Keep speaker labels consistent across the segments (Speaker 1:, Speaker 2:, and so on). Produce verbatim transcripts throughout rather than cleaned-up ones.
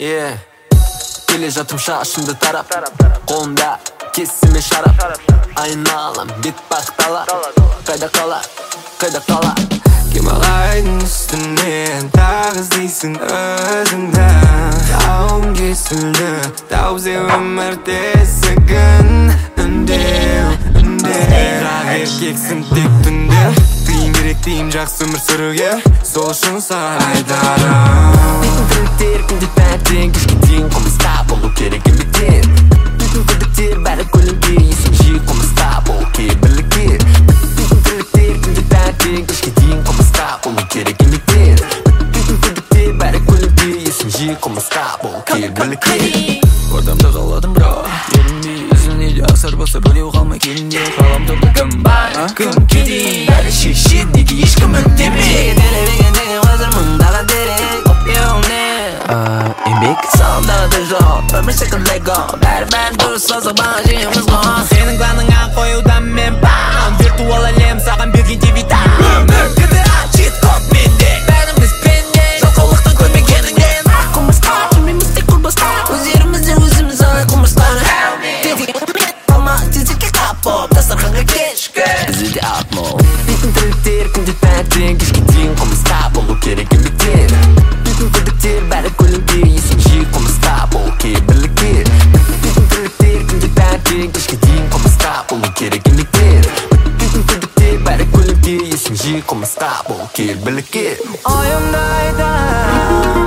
Speaker 1: Yeah. Келе жатым шашымды тарап, қолымда кесіме шарап, айналам бет бақтала, қайда қала, қайда қала.
Speaker 2: Гималайдың үстінен тағы іздейсің өзіңді. Тауым кесілді, тауып зе өмір тесігін. Үндеу, үндеу, бірақ еркексің тек түнде. Тыйым керек дейім жақсы өмір сүруге, сол үшін саған айтарым.
Speaker 1: Бүтін тірліктер күнде таңертең кешке дейін қылмыста болу керек үміттер. Бүтін күдіктер бәрі көлеңке, есің жиі қылмыста болу керек бірліктер. Бүтін тірліктер күнде таңертең кешке дейін қылмыста болу керек үміттер. Бүтін күдіктер бәрі көлеңке, есің жиі қылмыста болу керек бірліктер.
Speaker 2: Ордамда қаладым бро, ерінбей өзіне де асар болса бөлеу қалмай келінде. Ғаламторда кім бар, кім кедей, бәрі шешет, неге ешкім үндемей.
Speaker 1: Делебеген деген қазір мұндағы дерек Ол не? Еңбек салымдағы жол, өмір секілді лего, бәрі-бәрі дұрыс салса баға жеңіміз ғой.
Speaker 2: Сенің планыңа қоюдан мен бам, виртуал әлем саған берген девитам. Өмір гта чит код менде, бәріміз пенде, жалқаулықтан көрмегеніңнен.
Speaker 1: Қылмысқа жүрмейміз тек құрбасқа, өздерімізде өзіміз алай қылмыстары. Қалма тезірке қап боп, дастарханға кешкі бізде де атмол. Бүтін тірліктер күнде таңертең кешке дейін қылмыста болу керек үміттер. Бүтін күдіктер бәрі көлеңке, есің жиі қылмыста болу керек бірліктер. Бүтін тірліктер күнде таңертең кешке дейін қылмыста болу керек үміттер. Бүтін күдіктер бәрі көлеңке, есің жиі қылмыста болу керек бірліктер.
Speaker 2: Ойымда айтам,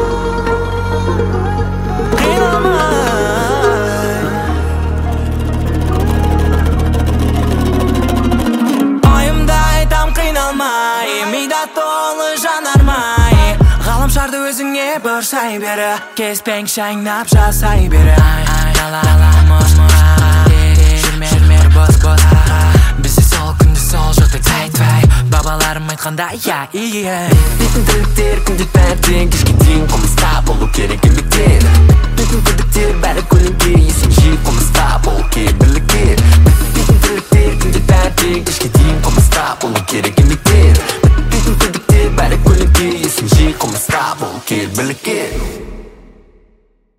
Speaker 2: қиналмай. Ойымда айтам, қиналмай, мида толы жанармай. Ғаламшарды өзіңе бұрсай бері, кеспен шайнап жасай бері. Жүрме, жүрме, бос, бос. Бізде сол күнде сол жоқта тәй-тәй, бабаларым айтқанда я ие.
Speaker 1: Бүтін тірліктер күнде таңертең кешке дейін қылмыста болу керек үміттер. Бүтін күдіктер бәрі көлеңке, есің жиі қылмыста болу керек бірліктер.